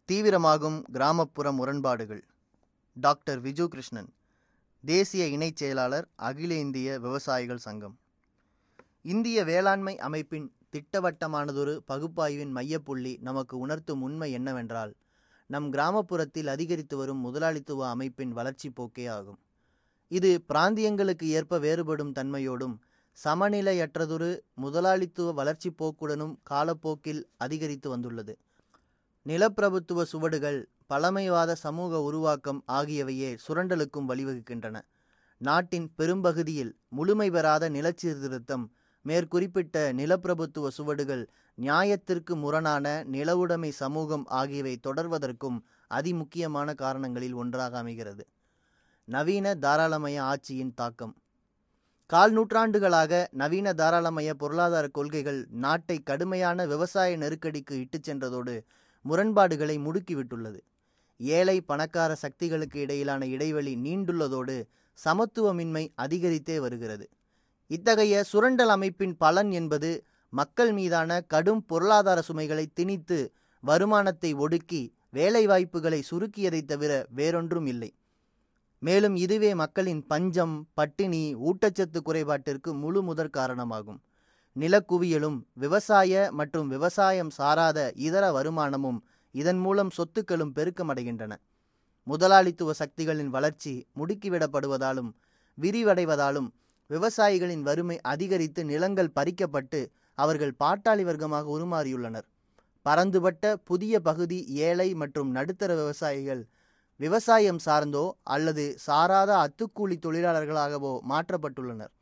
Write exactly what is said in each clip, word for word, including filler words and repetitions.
தீவிரமாகும் கிராமப்புற முரண்பாடுகள். டாக்டர் விஜு கிருஷ்ணன், தேசிய இணைச் செயலாளர், அகில இந்திய விவசாயிகள் சங்கம். இந்திய வேளாண்மை அமைப்பின் திட்டவட்டமானதொரு பகுப்பாய்வின் மையப்புள்ளி நமக்கு உணர்த்தும் உண்மை என்னவென்றால், நம் கிராமப்புறத்தில் அதிகரித்து வரும் முதலாளித்துவ அமைப்பின் வளர்ச்சி போக்கே ஆகும். இது பிராந்தியங்களுக்கு ஏற்ப வேறுபடும் தன்மையோடும் சமநிலையற்றதொரு முதலாளித்துவ வளர்ச்சி போக்குடனும் காலப்போக்கில் அதிகரித்து வந்துள்ளது. நிலப்பிரபுத்துவ சுவடுகள், பழமைவாத சமூக உருவாக்கம் ஆகியவையே சுரண்டலுக்கும் வழிவகுக்கின்றன. நாட்டின் பெரும்பகுதியில் முழுமை பெறாத நிலச்சீர்திருத்தம், மேற்குறிப்பிட்ட நிலப்பிரபுத்துவ சுவடுகள், நியாயத்திற்கு முரணான நிலவுடைமை சமூகம் ஆகியவை தொடர்வதற்கும் அதிமுக்கியமான காரணங்களில் ஒன்றாக அமைகிறது. நவீன தாராளமய ஆட்சியின் தாக்கம். கால் நூற்றாண்டுகளாக நவீன தாராளமய பொருளாதார கொள்கைகள் நாட்டை கடுமையான விவசாய நெருக்கடிக்கு இட்டுச் சென்றதோடு முரண்பாடுகளை முடுக்கிவிட்டுள்ளது. ஏழை பணக்கார சக்திகளுக்கு இடையிலான இடைவெளி நீண்டுள்ளதோடு சமத்துவமின்மை அதிகரித்தே வருகிறது. இத்தகைய சுரண்டல் அமைப்பின் பலன் என்பது மக்கள் மீதான கடும் பொருளாதார சுமைகளை திணித்து வருமானத்தை ஒடுக்கி வேலைவாய்ப்புகளை சுருக்கியதை தவிர வேறொன்றும் இல்லை. மேலும் இதுவே மக்களின் பஞ்சம், பட்டினி, ஊட்டச்சத்து குறைபாட்டிற்கு முழு முதற் காரணமாகும். நிலக்குவியலும் விவசாய மற்றும் விவசாயம் சாராத இதர வருமானமும் இதன் மூலம் சொத்துக்களும் பெருக்கமடைகின்றன. முதலாளித்துவ சக்திகளின் வளர்ச்சி முடுக்கிவிடப்படுவதாலும் விரிவடைவதாலும் விவசாயிகளின் வறுமை அதிகரித்து நிலங்கள் பறிக்கப்பட்டு அவர்கள் பாட்டாளி வர்க்கமாக உருமாறியுள்ளனர். பரந்துபட்ட புதிய பகுதி ஏழை மற்றும் நடுத்தர விவசாயிகள் விவசாயம் சார்ந்தோ அல்லது சாராத அத்துக்கூலி தொழிலாளர்களாகவோ மாற்றப்பட்டுள்ளனர்.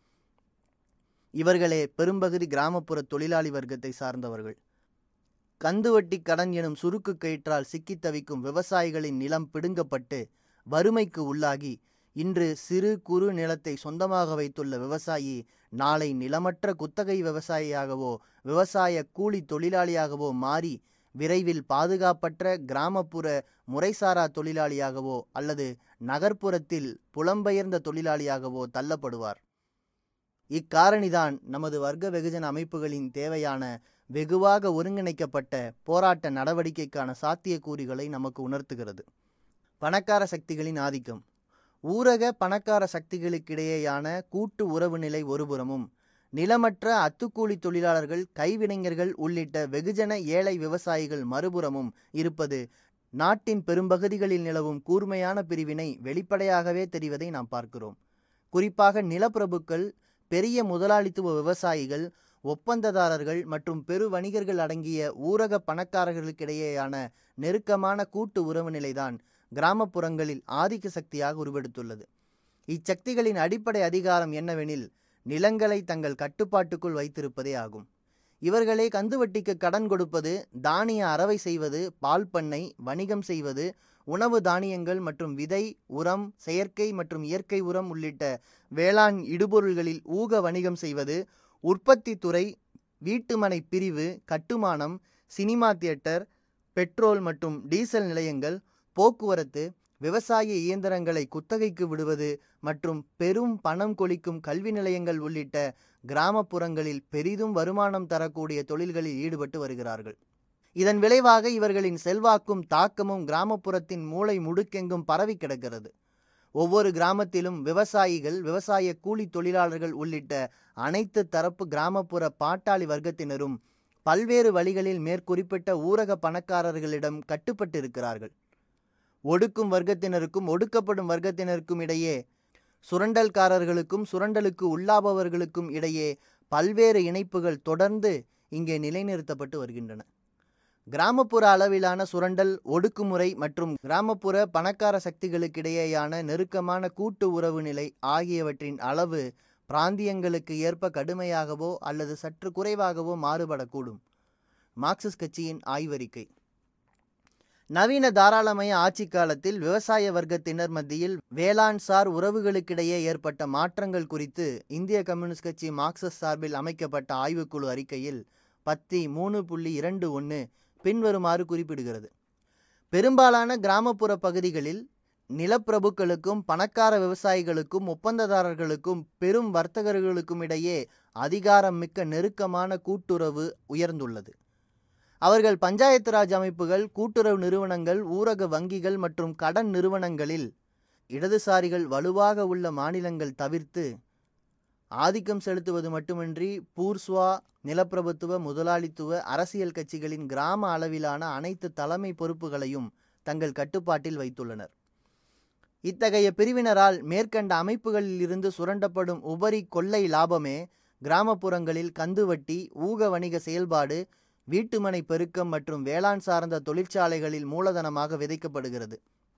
இவர்களே பெரும்பகுதி கிராமப்புற தொழிலாளி வர்க்கத்தை சார்ந்தவர்கள். கந்துவட்டி கடன் எனும் சுருக்கு கயிற்றால் சிக்கித் தவிக்கும் விவசாயிகளின் நிலம் பிடுங்கப்பட்டு வறுமைக்கு உள்ளாகி இன்று சிறு குறு நிலத்தை சொந்தமாக வைத்துள்ள விவசாயி நாளை நிலமற்ற குத்தகை விவசாயியாகவோ விவசாய கூலி தொழிலாளியாகவோ மாறி விரைவில் பாதுகாப்பற்ற கிராமப்புற முறைசாரா தொழிலாளியாகவோ அல்லது நகர்ப்புறத்தில் புலம்பெயர்ந்த தொழிலாளியாகவோ தள்ளப்படுவார். இக்காரணிதான் நமது வர்க்க வெகுஜன அமைப்புகளின் தேவையான வெகுவாக ஒருங்கிணைக்கப்பட்ட போராட்ட நடவடிக்கைக்கான சாத்தியக்கூறுகளை நமக்கு உணர்த்துகிறது. பணக்கார சக்திகளின் ஆதிக்கம். ஊரக பணக்கார சக்திகளுக்கிடையேயான கூட்டு உறவு நிலை ஒருபுறமும், நிலமற்ற அத்துக்கூலி தொழிலாளர்கள், கைவினைஞர்கள் உள்ளிட்ட வெகுஜன ஏழை விவசாயிகள் மறுபுறமும் இருப்பது நாட்டின் பெரும்பகுதிகளில் நிலவும் கூர்மையான பிரிவினை வெளிப்படையாகவே தெரிவதை நாம் பார்க்கிறோம். குறிப்பாக நிலப்பிரபுக்கள், பெரிய முதலாளித்துவ விவசாயிகள், ஒப்பந்ததாரர்கள் மற்றும் பெரு வணிகர்கள் அடங்கிய ஊரக பணக்காரர்களுக்கிடையேயான நெருக்கமான கூட்டு உறவு நிலைதான் கிராமப்புறங்களில் ஆதிக்க சக்தியாக உருவெடுத்துள்ளது. இச்சக்திகளின் அடிப்படை அதிகாரம் என்னவெனில், நிலங்களை தங்கள் கட்டுப்பாட்டுக்குள் வைத்திருப்பதே ஆகும். இவர்களே கந்துவட்டிக்கு கடன் கொடுப்பது, தானிய அரவை செய்வது, பால் பண்ணை, வணிகம் செய்வது, உணவு தானியங்கள் மற்றும் விதை, உரம், செயற்கை மற்றும் இயற்கை உரம் உள்ளிட்ட வேளாண் இடுபொருள்களில் ஊக வணிகம் செய்வது, உற்பத்தி துறை, வீட்டுமனை பிரிவு, கட்டுமானம், சினிமா தியேட்டர், பெட்ரோல் மற்றும் டீசல் நிலையங்கள், போக்குவரத்து, விவசாய இயந்திரங்களை குத்தகைக்கு விடுவது மற்றும் பெரும் பணம் கொளிக்கும் கல்வி நிலையங்கள் உள்ளிட்ட கிராமப்புறங்களில் பெரிதும் வருமானம் தரக்கூடிய தொழில்களில் ஈடுபட்டு வருகிறார்கள். இதன் விளைவாக இவர்களின் செல்வாக்கும் தாக்கமும் கிராமப்புறத்தின் மூலை முடுக்கெங்கும் பரவி கிடக்கிறது. ஒவ்வொரு கிராமத்திலும் விவசாயிகள், விவசாய கூலி தொழிலாளர்கள் உள்ளிட்ட அனைத்து தரப்பு கிராமப்புற பாட்டாளி வர்க்கத்தினரும் பல்வேறு வழிகளில் மேற்குறிப்பிட்ட ஊரக பணக்காரர்களிடம் கட்டுப்பட்டிருக்கிறார்கள். ஒடுக்கும் வர்க்கத்தினருக்கும் ஒடுக்கப்படும் வர்க்கத்தினருக்கும் இடையே, சுரண்டல்காரர்களுக்கும் சுரண்டலுக்கு உள்ளாபவர்களுக்கும் இடையே பல்வேறு இணைப்புகள் தொடர்ந்து இங்கே நிலைநிறுத்தப்பட்டு வருகின்றன. கிராமப்புற அளவிலான சுரண்டல், ஒடுக்குமுறை மற்றும் கிராமப்புற பணக்கார சக்திகளுக்கிடையேயான நெருக்கமான கூட்டு உறவு நிலை ஆகியவற்றின் அளவு பிராந்தியங்களுக்கு ஏற்ப கடுமையாகவோ அல்லது சற்று குறைவாகவோ மாறுபடக்கூடும். மார்க்சிஸ்ட் கட்சியின் ஆய்வறிக்கை. நவீன தாராளமய ஆட்சி காலத்தில் விவசாய வர்க்கத்தினர் மத்தியில் வேளாண் சார் உறவுகளுக்கிடையே ஏற்பட்ட மாற்றங்கள் குறித்து இந்திய கம்யூனிஸ்ட் கட்சி மார்க்சிஸ்ட் சார்பில் அமைக்கப்பட்ட ஆய்வுக்குழு அறிக்கையில் பத்தி மூணு புள்ளி இரண்டு ஒன்று பின்வருமாறு குறிப்பிடுகிறது. பெரும்பாலான கிராமப்புற பகுதிகளில் நிலப்பிரபுக்களுக்கும் பணக்கார விவசாயிகளுக்கும் ஒப்பந்ததாரர்களுக்கும் பெரும் வர்த்தகர்களுக்கும் இடையே அதிகாரம் மிக்க நெருக்கமான கூட்டுறவு உயர்ந்துள்ளது. அவர்கள் பஞ்சாயத்து ராஜ் அமைப்புகள், கூட்டுறவு நிறுவனங்கள், ஊரக வங்கிகள் மற்றும் கடன் நிறுவனங்களில் இடதுசாரிகள் வலுவாக உள்ள மாநிலங்கள் தவிர்த்து ஆதிக்கம் செலுத்துவது மட்டுமின்றி பூர்ஸ்வா, நிலப்பிரபுத்துவ, முதலாளித்துவ அரசியல் கட்சிகளின் கிராம அளவிலான அனைத்து தலைமை பொறுப்புகளையும் தங்கள் கட்டுப்பாட்டில் வைத்துள்ளனர். இத்தகைய பிரிவினரால் மேற்கண்ட அமைப்புகளில் இருந்து சுரண்டப்படும் உபரி கொள்ளை லாபமே கிராமப்புறங்களில் கந்துவட்டி, ஊக வணிக செயல்பாடு, வீட்டுமனை பெருக்கம் மற்றும் வேளாண் சார்ந்த தொழிற்சாலைகளில் மூலதனமாக விதைக்கப்படுகிறது.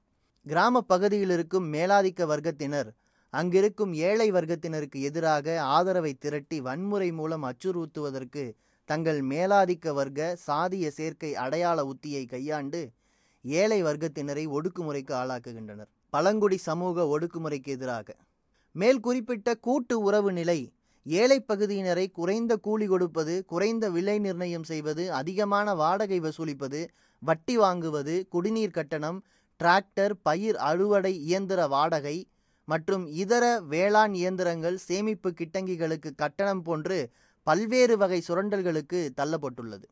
கிராம பகுதியில் இருக்கும் மேலாதிக்க வர்க்கத்தினர் அங்கிருக்கும் ஏழை வர்க்கத்தினருக்கு எதிராக ஆதரவை திரட்டி வன்முறை மூலம் அச்சுறுத்துவதற்கு தங்கள் மேலாதிக்க வர்க்க சாதிய சேர்க்கை அடையாள உத்தியை கையாண்டு ஏழை வர்க்கத்தினரை ஒடுக்குமுறைக்கு ஆளாக்குகின்றனர். பழங்குடி சமூக ஒடுக்குமுறைக்கு எதிராக மேல் குறிப்பிட்ட கூட்டு உறவு நிலை ஏழை பகுதியினரை குறைந்த கூலி கொடுப்பது, குறைந்த விலை நிர்ணயம் செய்வது, அதிகமான வாடகை வசூலிப்பது, வட்டி வாங்குவது, குடிநீர் கட்டணம், டிராக்டர், பயிர் அறுவடை இயந்திர வாடகை மற்றும் இதர வேளாண் இயந்திரங்கள், சேமிப்பு கிட்டங்கிகளுக்கு கட்டணம் போன்று பல்வேறு வகை சுரண்டல்களுக்கு தள்ளப்பட்டுள்ளது.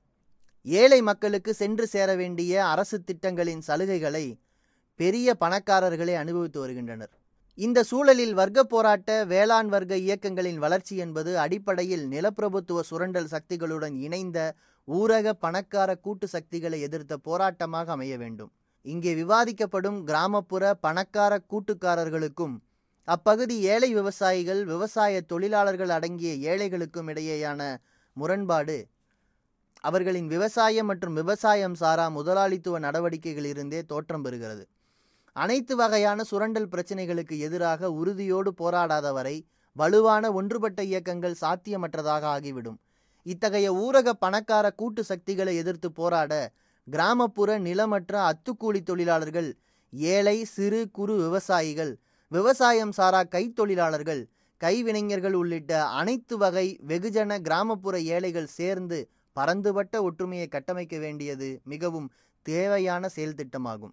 ஏழை மக்களுக்கு சென்று சேர வேண்டிய அரசு திட்டங்களின் சலுகைகளை பெரிய பணக்காரர்களே அனுபவித்து வருகின்றனர். இந்த சூழலில் வர்க்க போராட்ட வேளாண் வர்க்க இயக்கங்களின் வளர்ச்சி என்பது அடிப்படையில் நிலப்பிரபுத்துவ சுரண்டல் சக்திகளுடன் இணைந்த ஊரக பணக்கார கூட்டு சக்திகளை எதிர்த்த போராட்டமாக அமைய வேண்டும். இங்கே விவாதிக்கப்படும் கிராமப்புற பணக்கார கூட்டுக்காரர்களுக்கும் அப்பகுதி ஏழை விவசாயிகள், விவசாய தொழிலாளர்கள் அடங்கிய ஏழைகளுக்கும் இடையேயான முரண்பாடு அவர்களின் விவசாயம் மற்றும் விவசாயம் சாரா முதலாளித்துவ நடவடிக்கைகளிலிருந்தே தோற்றம் பெறுகிறது. அனைத்து வகையான சுரண்டல் பிரச்சனைகளுக்கு எதிராக உறுதியோடு போராடாதவரை வலுவான ஒன்றுபட்ட இயக்கங்கள் சாத்தியமற்றதாக ஆகிவிடும். இத்தகைய ஊரக பணக்கார கூட்டு சக்திகளை எதிர்த்து போராட கிராமப்புற நிலமற்ற அத்துக்கூலி தொழிலாளர்கள், ஏழை சிறு குறு விவசாயிகள், விவசாயம் சாரா கைத்தொழிலாளர்கள், கைவினைஞர்கள் உள்ளிட்ட அனைத்து வகை வெகுஜன கிராமப்புற ஏழைகள் சேர்ந்து பரந்துபட்ட ஒற்றுமையை கட்டமைக்க வேண்டியது மிகவும் தேவையான செயல் திட்டமாகும்.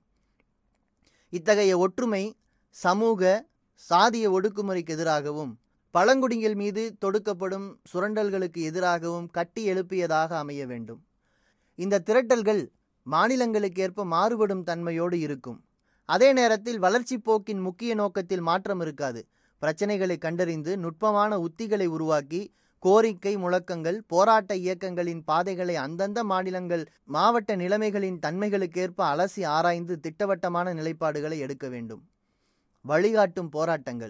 இத்தகைய ஒற்றுமை சமூக சாதிய ஒடுக்குமுறைக்கு எதிராகவும் பழங்குடிகள் மீது தொடுக்கப்படும் சுரண்டல்களுக்கு எதிராகவும் கட்டி எழுப்பியதாக அமைய வேண்டும். இந்த திரட்டல்கள் மாநிலங்களுக்கு ஏற்ப மாறுபடும் தன்மையோடு இருக்கும். அதே நேரத்தில் வளர்ச்சி போக்கின் முக்கிய நோக்கத்தில் மாற்றம் இருக்காது. பிரச்சனைகளை கண்டறிந்து நுட்பமான உத்திகளை உருவாக்கி கோரிக்கை முழக்கங்கள், போராட்ட இயக்கங்களின் பாதைகளை அந்தந்த மாநிலங்கள் மாவட்ட நிலைமைகளின் தன்மைகளுக்கேற்ப அலசி ஆராய்ந்து திட்டவட்டமான நிலைப்பாடுகளை எடுக்க வேண்டும். வழிகாட்டும் போராட்டங்கள்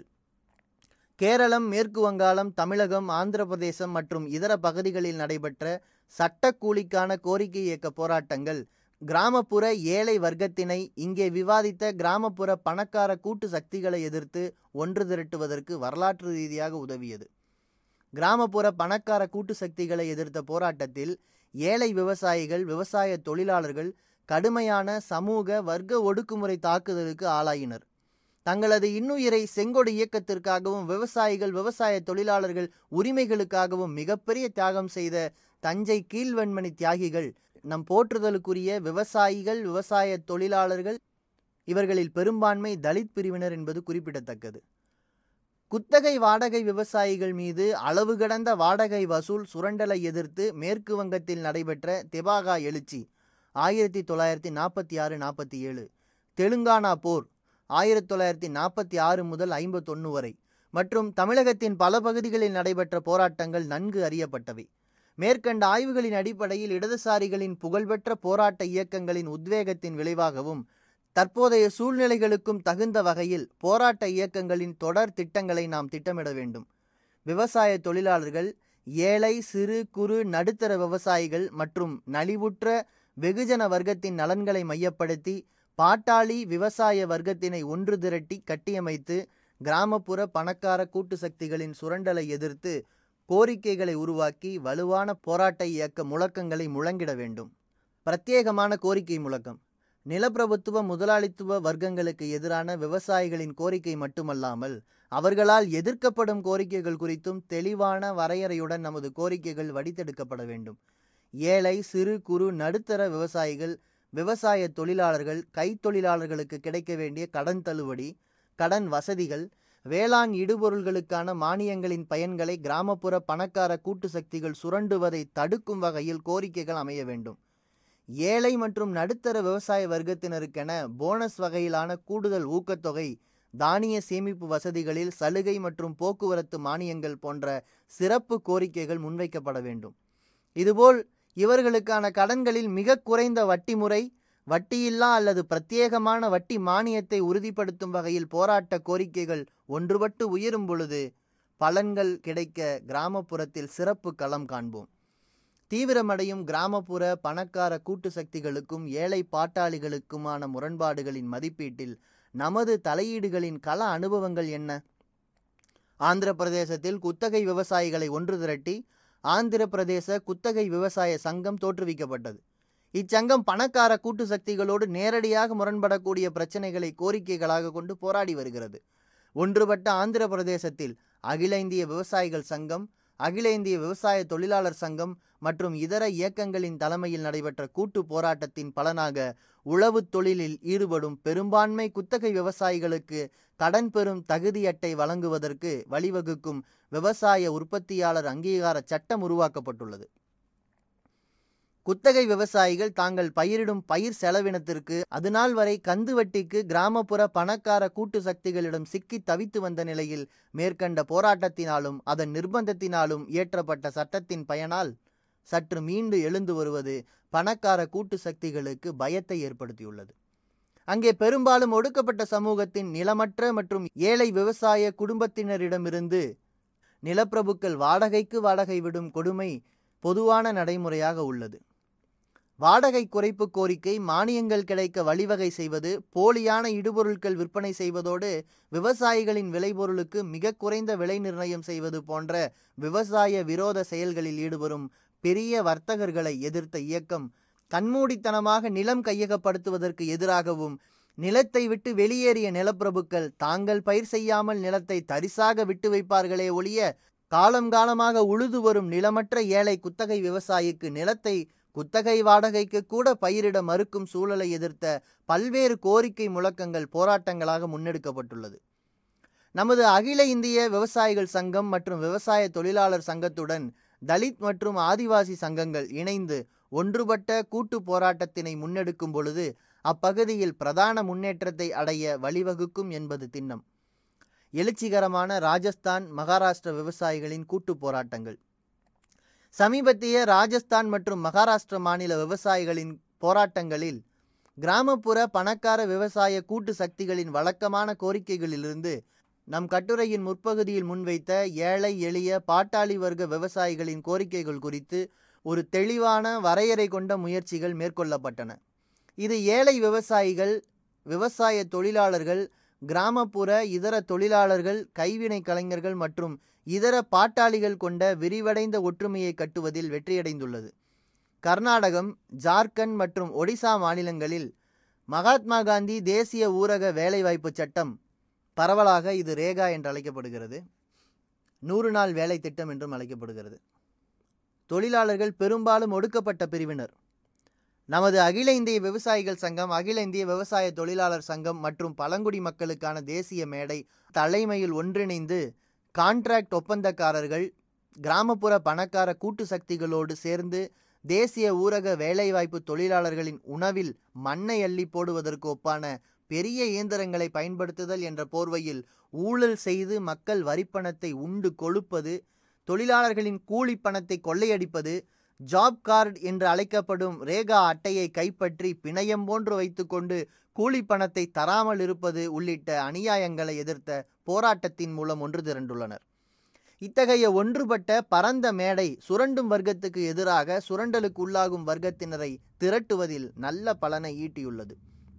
கேரளம், மேற்கு வங்காளம், தமிழகம், ஆந்திர பிரதேசம் மற்றும் இதர பகுதிகளில் நடைபெற்ற சட்ட கூலிக்கான கோரிக்கை இயக்க போராட்டங்கள் கிராமப்புற ஏழை வர்க்கத்தினை இங்கே விவாதித்த கிராமப்புற பணக்கார கூட்டு சக்திகளை எதிர்த்து ஒன்று திரட்டுவதற்கு வரலாற்று ரீதியாக உதவியது. கிராமப்புற பணக்கார கூட்டு சக்திகளை எதிர்த்த போராட்டத்தில் ஏழை விவசாயிகள், விவசாய தொழிலாளர்கள் கடுமையான சமூக வர்க்க ஒடுக்குமுறை தாக்குதலுக்கு ஆளாயினர். தங்களது இன்னுயிரை செங்கொடி இயக்கத்திற்காகவும் விவசாயிகள், விவசாய தொழிலாளர்கள் உரிமைகளுக்காகவும் மிகப்பெரிய தியாகம் செய்த தஞ்சை கீழ்வெண்மணி தியாகிகள், நம் போற்றுதலுக்குரிய விவசாயிகள், விவசாய தொழிலாளர்கள், இவர்களில் பெரும்பான்மை தலித் பிரிவினர் என்பது குறிப்பிடத்தக்கது. குத்தகை வாடகை விவசாயிகள் மீது அளவு கடந்த வாடகை வசூல் சுரண்டலை எதிர்த்து மேற்கு வங்கத்தில் நடைபெற்ற தெபாகா எழுச்சி ஆயிரத்தி தொள்ளாயிரத்தி நாற்பத்தி ஆறு நாற்பத்தி ஏழு, தெலுங்கானா போர் ஆயிரத்தி தொள்ளாயிரத்தி நாற்பத்தி ஆறு முதல் ஐம்பத்தொன்று வரை மற்றும் தமிழகத்தின் பல பகுதிகளில் நடைபெற்ற போராட்டங்கள் நன்கு அறியப்பட்டவை. மேற்கண்ட ஆய்வுகளின் அடிப்படையில் இடதுசாரிகளின் புகழ்பெற்ற போராட்ட இயக்கங்களின் உத்வேகத்தின் விளைவாகவும் தற்போதைய சூழ்நிலைகளுக்கும் தகுந்த வகையில் போராட்ட இயக்கங்களின் தொடர் திட்டங்களை நாம் திட்டமிட வேண்டும். விவசாய தொழிலாளர்கள், ஏழை சிறு குறு நடுத்தர விவசாயிகள் மற்றும் நலிவுற்ற வெகுஜன வர்க்கத்தின் நலன்களை மையப்படுத்தி பாட்டாளி விவசாய வர்க்கத்தினை ஒன்று திரட்டி கட்டியமைத்து கிராமப்புற பணக்கார கூட்டு சக்திகளின் சுரண்டலை எதிர்த்து கோரிக்கைகளை உருவாக்கி வலுவான போராட்ட இயக்க முழக்கங்களை முழங்கிட வேண்டும். பிரத்யேகமான கோரிக்கை முழக்கம் நிலப்பிரபுத்துவ முதலாளித்துவ வர்க்கங்களுக்கு எதிரான விவசாயிகளின் கோரிக்கை மட்டுமல்லாமல் அவர்களால் எதிர்க்கப்படும் கோரிக்கைகள் குறித்தும் தெளிவான வரையறையுடன் நமது கோரிக்கைகள் வடித்தெடுக்கப்பட வேண்டும். ஏழை சிறு குறு நடுத்தர விவசாயிகள், விவசாய தொழிலாளர்கள், கைத்தொழிலாளர்களுக்கு கிடைக்க வேண்டிய கடன் தள்ளுபடி, கடன் வசதிகள், வேளாண் இடுபொருள்களுக்கான மானியங்களின் பயன்களை கிராமப்புற பணக்கார கூட்டு சக்திகள் சுரண்டுவதை தடுக்கும் வகையில் கோரிக்கைகள் அமைய வேண்டும். ஏழை மற்றும் நடுத்தர விவசாய வர்க்கத்தினருக்கென போனஸ் வகையிலான கூடுதல் ஊக்கத்தொகை, தானிய சேமிப்பு வசதிகளில் சலுகை மற்றும் போக்குவரத்து மானியங்கள் போன்ற சிறப்பு கோரிக்கைகள் முன்வைக்கப்பட வேண்டும். இதுபோல் இவர்களுக்கான கடன்களில் மிக குறைந்த வட்டி முறை, வட்டியில்லா அல்லது பிரத்யேகமான வட்டி மானியத்தை உறுதிப்படுத்தும் வகையில் போராட்ட கோரிக்கைகள் ஒன்றுபட்டு உயரும் பொழுது பலன்கள் கிடைக்க கிராமப்புறத்தில் சிறப்பு களம் காண்போம். தீவிரமடையும் கிராமப்புற பணக்கார கூட்டு சக்திகளுக்கும் ஏழை பாட்டாளிகளுக்குமான முரண்பாடுகளின் மதிப்பீட்டில் நமது தலையீடுகளின் கள அனுபவங்கள் என்ன? ஆந்திர பிரதேசத்தில் குத்தகை விவசாயிகளை ஒன்று திரட்டி ஆந்திர பிரதேச குத்தகை விவசாய சங்கம் தோற்றுவிக்கப்பட்டது. இச்சங்கம் பணக்கார கூட்டு சக்திகளோடு நேரடியாக முரண்படக்கூடிய பிரச்சனைகளை கோரிக்கைகளாக கொண்டு போராடி வருகிறது. ஒன்றுபட்ட ஆந்திர பிரதேசத்தில் அகில இந்திய விவசாயிகள் சங்கம், அகில இந்திய விவசாய தொழிலாளர் சங்கம் மற்றும் இதர இயக்கங்களின் தலைமையில் நடைபெற்ற கூட்டு போராட்டத்தின் பலனாக உழவு தொழிலில் ஈடுபடும் பெரும்பான்மை குத்தகை விவசாயிகளுக்கு கடன் பெறும் தகுதி அட்டை வழங்குவதற்கு வழிவகுக்கும் விவசாய உற்பத்தியாளர் அங்கீகார சட்டம் உருவாக்கப்பட்டுள்ளது. குத்தகை விவசாயிகள் தாங்கள் பயிரிடும் பயிர் செலவினத்திற்கு அதுநாள் வரை கந்து வட்டிக்கு கிராமப்புற பணக்கார கூட்டு சக்திகளிடம் சிக்கி தவித்து வந்த நிலையில் மேற்கண்ட போராட்டத்தினாலும் அதன் நிர்பந்தத்தினாலும் இயற்றப்பட்ட சட்டத்தின் பயனால் சற்று மீண்டு எழுந்து வருவது பணக்கார கூட்டு சக்திகளுக்கு பயத்தை ஏற்படுத்தியுள்ளது. அங்கே பெரும்பாலும் ஒடுக்கப்பட்ட சமூகத்தின் நிலமற்ற மற்றும் ஏழை விவசாய குடும்பத்தினரிடமிருந்து நிலப்பிரபுக்கள் வாடகைக்கு வாடகை விடும் கொடுமை பொதுவான நடைமுறையாக உள்ளது. வாடகை குறைப்பு கோரிக்கை, மானியங்கள் கிடைக்க வழிவகை செய்வது, போலியான இடுபொருட்கள் விற்பனை செய்வதோடு விவசாயிகளின் விளைபொருளுக்கு மிக குறைந்த விலை நிர்ணயம் செய்வது போன்ற விவசாய விரோத செயல்களில் ஈடுபடும் பெரிய வர்த்தகர்களை எதிர்த்த இயக்கம் கண்மூடித்தனமாக நிலம் கையகப்படுத்துவதற்கு எதிராகவும், நிலத்தை விட்டு வெளியேறிய நிலப்பிரபுக்கள் தாங்கள் பயிர் செய்யாமல் நிலத்தை தரிசாக விட்டு வைப்பார்களே ஒழிய காலம் காலமாக உழுது வரும் நிலமற்ற ஏழை குத்தகை விவசாயிக்கு நிலத்தை குத்தகை வாடகைக்கு கூட பயிரிட மறுக்கும் சூழலை எதிர்த்த பல்வேறு கோரிக்கை முழக்கங்கள் போராட்டங்களாக முன்னெடுக்கப்பட்டுள்ளது. நமது அகில இந்திய விவசாயிகள் சங்கம் மற்றும் விவசாய தொழிலாளர் சங்கத்துடன் தலித் மற்றும் ஆதிவாசி சங்கங்கள் இணைந்து ஒன்றுபட்ட கூட்டு போராட்டத்தினை முன்னெடுக்கும் பொழுது அப்பகுதியில் பிரதான முன்னேற்றத்தை அடைய வழிவகுக்கும் என்பது திண்ணம். எழுச்சிகரமான ராஜஸ்தான், மகாராஷ்டிர விவசாயிகளின் கூட்டு போராட்டங்கள். சமீபத்திய ராஜஸ்தான் மற்றும் மகாராஷ்டிர மாநில விவசாயிகளின் போராட்டங்களில் கிராமப்புற பணக்கார விவசாய கூட்டு சக்திகளின் வழக்கமான கோரிக்கைகளிலிருந்து நம் கட்டுரையின் முற்பகுதியில் முன்வைத்த ஏழை எளிய பாட்டாளி வர்க்க விவசாயிகளின் கோரிக்கைகள் குறித்து ஒரு தெளிவான வரையறை கொண்ட முயற்சிகள் மேற்கொள்ளப்பட்டன. இது ஏழை விவசாயிகள், விவசாய தொழிலாளர்கள், கிராமப்புற இதர தொழிலாளர்கள், கைவினை கலைஞர்கள் மற்றும் இதர பாட்டாளிகள் கொண்ட விரிவடைந்த ஒற்றுமையை கட்டுவதில் வெற்றியடைந்துள்ளது. கர்நாடகம், ஜார்க்கண்ட் மற்றும் ஒடிசா மாநிலங்களில் மகாத்மா காந்தி தேசிய ஊரக வேலைவாய்ப்பு சட்டம், பரவலாக இது ரேகா என்று அழைக்கப்படுகிறது, நூறு நாள் வேலை திட்டம் என்றும் அழைக்கப்படுகிறது. தொழிலாளர்கள் பெரும்பாலும் ஒடுக்கப்பட்ட பிரிவினர். நமது அகில இந்திய விவசாயிகள் சங்கம், அகில இந்திய விவசாய தொழிலாளர் சங்கம் மற்றும் பழங்குடி மக்களுக்கான தேசிய மேடை தலைமையில் ஒன்றிணைந்து கான்ட்ராக்ட் ஒப்பந்தக்காரர்கள், கிராமப்புற பணக்கார கூட்டு சக்திகளோடு சேர்ந்து தேசிய ஊரக வேலைவாய்ப்பு தொழிலாளர்களின் உணவில் மண்ணை அள்ளி போடுவதற்கு ஒப்பான பெரிய இயந்திரங்களை பயன்படுத்துதல் என்ற போர்வையில் ஊழல் செய்து மக்கள் வரிப்பணத்தை உண்டு கொழுப்பது, தொழிலாளர்களின் கூலி பணத்தை கொள்ளையடிப்பது, ஜாப் கார்டு என்று அழைக்கப்படும் ரேகா அட்டையை கைப்பற்றி பிணையம் போன்று வைத்துக்கொண்டு கூலி பணத்தை தராமல் இருப்பது உள்ளிட்ட அநியாயங்களை எதிர்த்த போராட்டத்தின் மூலம் ஒன்று திரண்டுள்ளனர். இத்தகைய ஒன்றுபட்ட பரந்த மேடை சுரண்டும் வர்க்கத்துக்கு எதிராக சுரண்டலுக்கு உள்ளாகும் வர்க்கத்தினரை திரட்டுவதில் நல்ல பலனை ஈட்டியுள்ளது.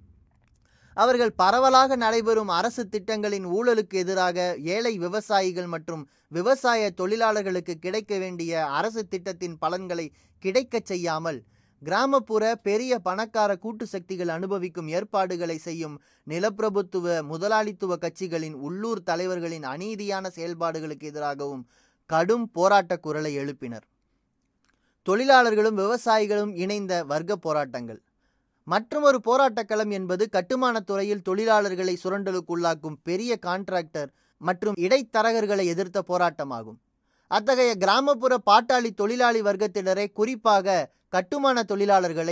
அவர்கள் பரவலாக நடைபெறும் அரசு திட்டங்களின் ஊழலுக்கு எதிராக ஏழை விவசாயிகள் மற்றும் விவசாய தொழிலாளர்களுக்கு கிடைக்க வேண்டிய அரசு திட்டத்தின் பலன்களை கிடைக்கச் செய்யாமல் கிராமப்புற பெரிய பணக்கார கூட்டு சக்திகள் அனுபவிக்கும் ஏற்பாடுகளை செய்யும் நிலப்பிரபுத்துவ முதலாளித்துவ கட்சிகளின் உள்ளூர் தலைவர்களின் அநீதியான செயல்பாடுகளுக்கு எதிராகவும் கடும் போராட்ட குரலை எழுப்பினர். தொழிலாளர்களும் விவசாயிகளும் இணைந்த வர்க்க போராட்டங்கள். மற்றொரு போராட்டக் களம் என்பது கட்டுமானத் துறையில் தொழிலாளர்களை சுரண்டலுக்குள்ளாக்கும் பெரிய கான்ட்ராக்டர் மற்றும் இடைத்தரகர்களை எதிர்த்த போராட்டமாகும். அத்தகைய கிராமப்புற பாட்டாளி தொழிலாளி வர்க்கத்தினரை, குறிப்பாக கட்டுமான தொழிலாளர்களை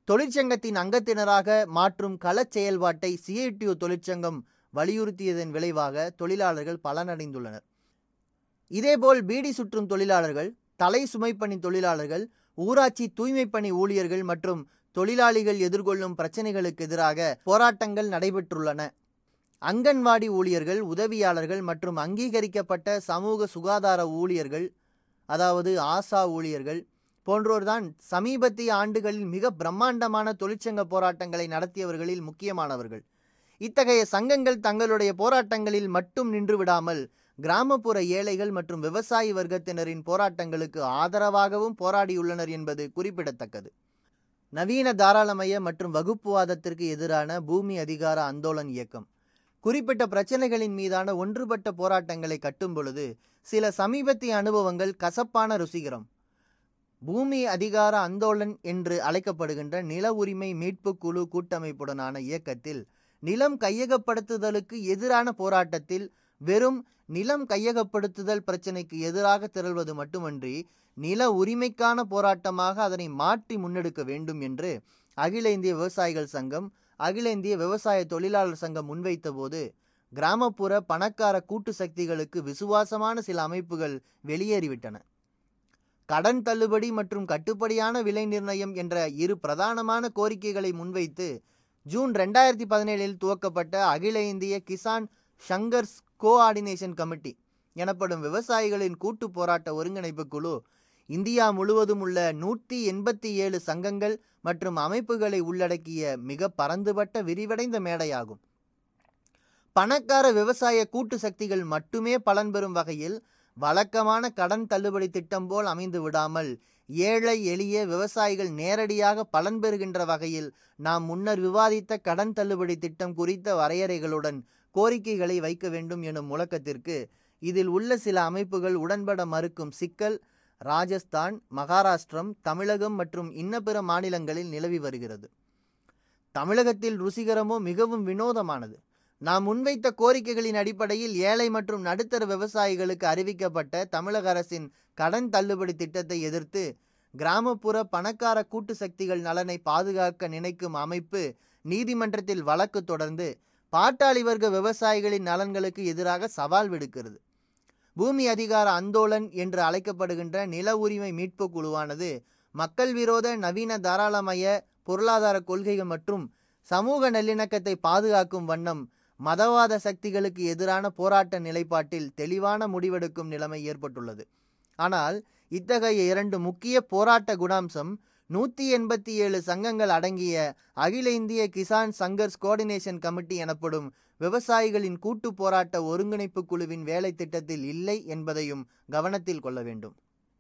தொழிற்சங்கத்தின் அங்கத்தினராக மாற்றும் களச் செயல்பாட்டை சிஐடியு தொழிற்சங்கம் வலியுறுத்தியதன் விளைவாக தொழிலாளர்கள் பலனடைந்துள்ளனர். இதேபோல் பீடி சுற்றும் தொழிலாளர்கள், தலை சுமைப்பணி தொழிலாளர்கள், ஊராட்சி தூய்மைப்பணி ஊழியர்கள் மற்றும் தொழிலாளிகள் எதிர்கொள்ளும் பிரச்சனைகளுக்கு எதிராக போராட்டங்கள் நடைபெற்றுள்ளன. அங்கன்வாடி ஊழியர்கள், உதவியாளர்கள் மற்றும் அங்கீகரிக்கப்பட்ட சமூக சுகாதார ஊழியர்கள், அதாவது ஆசா ஊழியர்கள் போன்றோர்தான் சமீபத்திய ஆண்டுகளில் மிக பிரம்மாண்டமான தொழிற்சங்க போராட்டங்களை நடத்தியவர்களில் முக்கியமானவர்கள். இத்தகைய சங்கங்கள் தங்களுடைய போராட்டங்களில் மட்டும் நின்று விடாமல் கிராமப்புற ஏழைகள் மற்றும் விவசாய வர்க்கத்தினரின் போராட்டங்களுக்கு ஆதரவாகவும் போராடியுள்ளனர் என்பது குறிப்பிடத்தக்கது. நவீன தாராளமய மற்றும் வகுப்புவாதத்திற்கு எதிரான பூமி அதிகார ஆந்தோலன் இயக்கம் குறிப்பிட்ட பிரச்சனைகளின் மீதான ஒன்றுபட்ட போராட்டங்களை கட்டும் பொழுது சில சமீபத்திய அனுபவங்கள் கசப்பான ருசிகரம். பூமி அதிகார ஆந்தோலன் என்று அழைக்கப்படுகின்ற நில உரிமை மீட்பு குழு கூட்டமைப்புடனான இயக்கத்தில் நிலம் கையகப்படுத்துதலுக்கு எதிரான போராட்டத்தில் வெறும் நிலம் கையகப்படுத்துதல் பிரச்சனைக்கு எதிராக திரள்வது மட்டுமன்றி நில உரிமைக்கான போராட்டமாக அதனை மாற்றி முன்னெடுக்க வேண்டும் என்று அகில இந்திய விவசாயிகள் சங்கம், அகில இந்திய விவசாய தொழிலாளர் சங்கம் முன்வைத்த போது கிராமப்புற பணக்கார கூட்டு சக்திகளுக்கு விசுவாசமான சில அமைப்புகள் வெளியேறிவிட்டன. கடன் தள்ளுபடி மற்றும் கட்டுப்படியான விலை நிர்ணயம் என்ற இரு பிரதானமான கோரிக்கைகளை முன்வைத்து ஜூன் ரெண்டாயிரத்தி பதினேழில் துவக்கப்பட்ட அகில இந்திய கிசான் சங்கர்ஸ் கோஆர்டினேஷன் கமிட்டி எனப்படும் விவசாயிகளின் கூட்டு போராட்ட ஒருங்கிணைப்பு குழு இந்தியா முழுவதும் உள்ள நூற்றி எண்பத்தி ஏழு சங்கங்கள் மற்றும் அமைப்புகளை உள்ளடக்கிய மிக பரந்துபட்ட விரிவடைந்த மேடையாகும். பணக்கார விவசாய கூட்டு சக்திகள் மட்டுமே பலன் பெறும் வகையில் வழக்கமான கடன் தள்ளுபடி திட்டம் போல் அமைந்து விடாமல் ஏழை எளிய விவசாயிகள் நேரடியாக பலன் பெறுகின்ற வகையில் நாம் முன்னர் விவாதித்த கடன் தள்ளுபடி திட்டம் குறித்த வரையறைகளுடன் கோரிக்கைகளை வைக்க வேண்டும் எனும் முழக்கத்திற்கு இதில் உள்ள சில அமைப்புகள் உடன்பட மறுக்கும் சிக்கல் ராஜஸ்தான், மகாராஷ்டிரம், தமிழகம் மற்றும் இன்ன பிற மாநிலங்களில் நிலவி வருகிறது. தமிழகத்தில் ருசிகரமோ மிகவும் வினோதமானது. நாம் முன்வைத்த கோரிக்கைகளின் அடிப்படையில் ஏழை மற்றும் நடுத்தர விவசாயிகளுக்கு அறிவிக்கப்பட்ட தமிழக அரசின் கடன் தள்ளுபடி திட்டத்தை எதிர்த்து கிராமப்புற பணக்கார கூட்டு சக்திகள் நலனை பாதுகாக்க நினைக்கும் அமைப்பு நீதிமன்றத்தில் வழக்கு தொடர்ந்து பாட்டாளி வர்க்க விவசாயிகளின் நலன்களுக்கு எதிராக சவால் விடுக்கிறது. பூமி அதிகார ஆந்தோலன் என்று அழைக்கப்படுகின்ற நில உரிமை மீட்பு குழுவானது மக்கள் விரோத நவீன தாராளமய பொருளாதார கொள்கைகள் மற்றும் சமூக நல்லிணக்கத்தை பாதுகாக்கும் வண்ணம் மதவாத சக்திகளுக்கு எதிரான போராட்ட நிலைப்பாட்டில் தெளிவான முடிவெடுக்கும் நிலைமை ஏற்பட்டுள்ளது. ஆனால் இத்தகைய இரண்டு முக்கிய போராட்ட குணாம்சம் நூற்றி எண்பத்தி ஏழு சங்கங்கள் அடங்கிய அகில இந்திய கிசான் சங்கர்ஸ் கோஆர்டினேஷன் கமிட்டி எனப்படும் விவசாயிகளின் கூட்டு போராட்ட ஒருங்கிணைப்பு குழுவின் வேலை திட்டத்தில் இல்லை என்பதையும் கவனத்தில் கொள்ள வேண்டும்.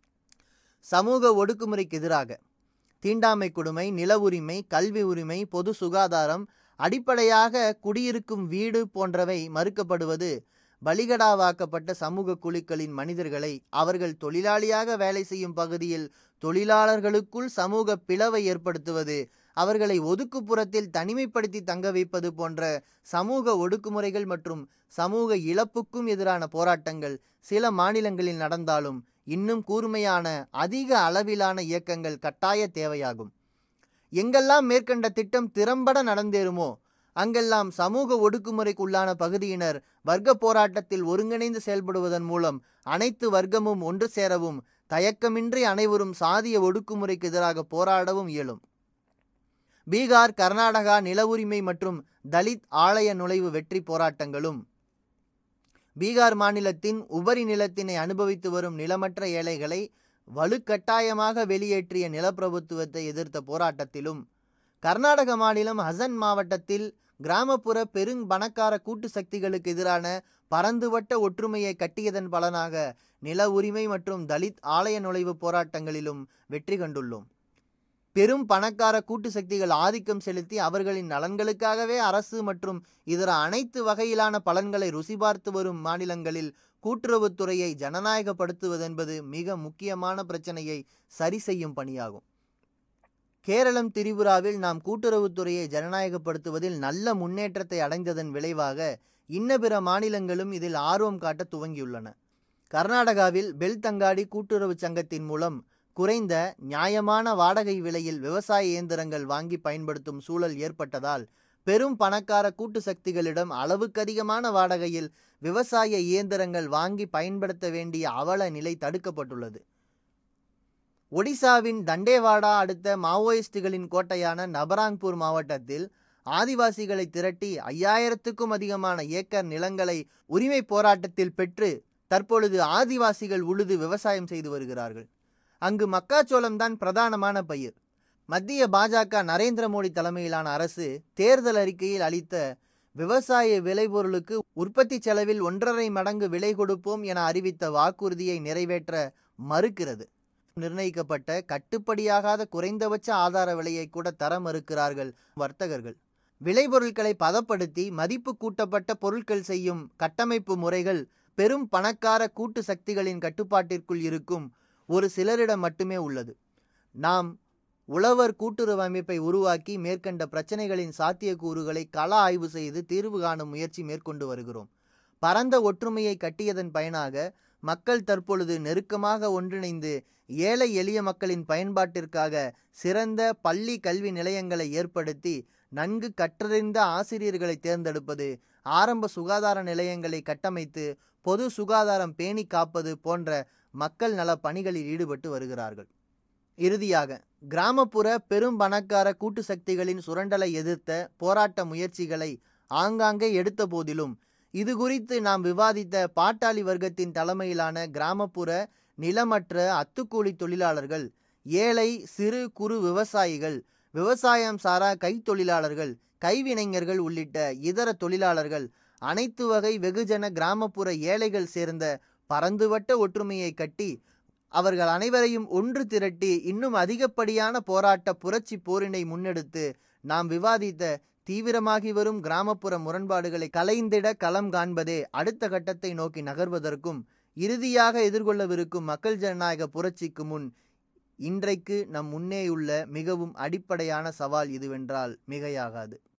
சமூக ஒடுக்குமுறைக்கு எதிராக தீண்டாமை கொடுமை, நில உரிமை, கல்வி உரிமை, பொது சுகாதாரம், அடிப்படையாக குடியிருக்கும் வீடு போன்றவை மறுக்கப்படுவது பலிகடாவாக்கப்பட்ட சமூக குழுக்களின் மனிதர்களை அவர்கள் தொழிலாளியாக வேலை செய்யும் பகுதியில் தொழிலாளர்களுக்குள் சமூக பிளவை ஏற்படுத்துவது, அவர்களை ஒதுக்குப்புறத்தில் தனிமைப்படுத்தி தங்க வைப்பது போன்ற சமூக ஒடுக்குமுறைகள் மற்றும் சமூக இழப்புக்கும் எதிரான போராட்டங்கள் சில மாநிலங்களில் நடந்தாலும் இன்னும் கூர்மையான அதிக அளவிலான இயக்கங்கள் கட்டாய தேவையாகும். எங்கெல்லாம் மேற்கண்ட திட்டம் திறம்பட நடந்தேறுமோ அங்கெல்லாம் சமூக ஒடுக்குமுறைக்குள்ளான பகுதியினர் வர்க்க போராட்டத்தில் ஒருங்கிணைந்து செயல்படுவதன் மூலம் அனைத்து வர்க்கமும் ஒன்று சேரவும் தயக்கமின்றி அனைவரும் சாதிய ஒடுக்குமுறைக்கு எதிராக போராடவும் இயலும். பீகார், கர்நாடகா நில உரிமை மற்றும் தலித் ஆலய நுழைவு வெற்றி போராட்டங்களும், பீகார் மாநிலத்தின் உபரி நிலத்தினை அனுபவித்து வரும் நிலமற்ற ஏழைகளை வலுக்கட்டாயமாக வெளியேற்றிய நிலப்பிரபுத்துவத்தை எதிர்த்த போராட்டத்திலும், கர்நாடக மாநிலம் ஹசன் மாவட்டத்தில் கிராமப்புற பெருங் பணக்கார கூட்டு சக்திகளுக்கு எதிரான பரந்துபட்ட ஒற்றுமையை கட்டியதன் பலனாக நில உரிமை மற்றும் தலித் ஆலய நுழைவு போராட்டங்களிலும் வெற்றி கண்டுள்ளோம். பெரும் பணக்கார கூட்டு சக்திகள் ஆதிக்கம் செலுத்தி அவர்களின் நலன்களுக்காகவே அரசு மற்றும் இதர அனைத்து வகையிலான பலன்களை ருசி பார்த்து வரும் மாநிலங்களில் கூட்டுறவுத்துறையை ஜனநாயகப்படுத்துவதென்பது மிக முக்கியமான பிரச்சனையை சரி செய்யும் பணியாகும். கேரளம், திரிபுராவில் நாம் கூட்டுறவுத்துறையை ஜனநாயகப்படுத்துவதில் நல்ல முன்னேற்றத்தை அடைந்ததன் விளைவாக இன்ன பிற மாநிலங்களும் இதில் ஆர்வம் காட்ட துவங்கியுள்ளன. கர்நாடகாவில் பெல்தங்காடி கூட்டுறவு சங்கத்தின் மூலம் குறைந்த நியாயமான வாடகை விலையில் விவசாய இயந்திரங்கள் வாங்கி பயன்படுத்தும் சூழல் ஏற்பட்டதால் பெரும் பணக்கார கூட்டு சக்திகளிடம் அளவுக்கு அதிகமான வாடகையில் விவசாய இயந்திரங்கள் வாங்கி பயன்படுத்த வேண்டிய அவல நிலை தடுக்கப்பட்டுள்ளது. ஒடிசாவின் தண்டேவாடா அடுத்த மாவோயிஸ்டுகளின் கோட்டையான நபராங்பூர் மாவட்டத்தில் ஆதிவாசிகளை திரட்டி ஐயாயிரத்துக்கும் அதிகமான ஏக்கர் நிலங்களை உரிமை போராட்டத்தில் பெற்று தற்பொழுது ஆதிவாசிகள் உழுது விவசாயம் செய்து வருகிறார்கள். அங்கு மக்காச்சோளம்தான் பிரதானமான பயிர். மத்திய பாஜக நரேந்திர மோடி தலைமையிலான அரசு தேர்தல் அறிக்கையில் அளித்த விவசாய விளைபொருளுக்கு உற்பத்தி செலவில் ஒன்றரை மடங்கு விலை கொடுப்போம் என அறிவித்த வாக்குறுதியை நிறைவேற்ற மறுக்கிறது. நிர்ணயிக்கப்பட்ட கட்டுப்படியாகாத குறைந்தபட்ச ஆதார விலையை கூட தர மறுக்கிறார்கள் வர்த்தகர்கள். விளைபொருட்களை பதப்படுத்தி மதிப்பு கூட்டப்பட்ட பொருட்கள் செய்யும் கட்டமைப்பு முறைகள் பெரும் பணக்கார கூட்டு சக்திகளின் கட்டுப்பாட்டிற்குள் இருக்கும் ஒரு சிலரிடம் மட்டுமே உள்ளது. நாம் உழவர் கூட்டுறவு அமைப்பை உருவாக்கி மேற்கண்ட பிரச்சனைகளின் சாத்தியக்கூறுகளை கள ஆய்வு செய்து தீர்வு காணும் முயற்சி மேற்கொண்டு வருகிறோம். பரந்த ஒற்றுமையை கட்டியதன் பயனாக மக்கள் தற்பொழுது நெருக்கமாக ஒன்றிணைந்து ஏழை எளிய மக்களின் பயன்பாட்டிற்காக சிறந்த பள்ளி கல்வி நிலையங்களை ஏற்படுத்தி நன்கு கற்றறிந்த ஆசிரியர்களை தேர்ந்தெடுப்பது, ஆரம்ப சுகாதார நிலையங்களை கட்டமைத்து பொது சுகாதாரம் பேணி காப்பது போன்ற மக்கள் நல பணிகளில் ஈடுபட்டு வருகிறார்கள். இறுதியாக, கிராமப்புற பெரும் பணக்கார கூட்டு சக்திகளின் சுரண்டலை எதிர்த்த போராட்ட முயற்சிகளை ஆங்காங்கே எடுத்த போதிலும் இது குறித்து நாம் விவாதித்த பாட்டாளி வர்க்கத்தின் தலைமையிலான கிராமப்புற நிலமற்ற அத்துக்கூலி தொழிலாளர்கள், ஏழை சிறு குறு விவசாயிகள், விவசாயம் சாரா கைத்தொழிலாளர்கள், கைவினைஞர்கள் உள்ளிட்ட இதர தொழிலாளர்கள், அனைத்து வகை வெகுஜன கிராமப்புற ஏழைகள் சேர்ந்த பரந்துவட்ட ஒற்றுமையை கட்டி அவர்கள் அனைவரையும் ஒன்று திரட்டி இன்னும் அதிகப்படியான போராட்ட புரட்சி போரினை முன்னெடுத்து நாம் விவாதித்த தீவிரமாகி வரும் கிராமப்புற முரண்பாடுகளை கலைந்திட களம் காண்பதே அடுத்த கட்டத்தை நோக்கி நகர்வதற்கும் இறுதியாக எதிர்கொள்ளவிருக்கும் மக்கள் ஜனநாயக புரட்சிக்கு முன் இன்றைக்கு நம் முன்னேயுள்ள மிகவும் அடிப்படையான சவால் இதுவென்றால் மிகையாகாது.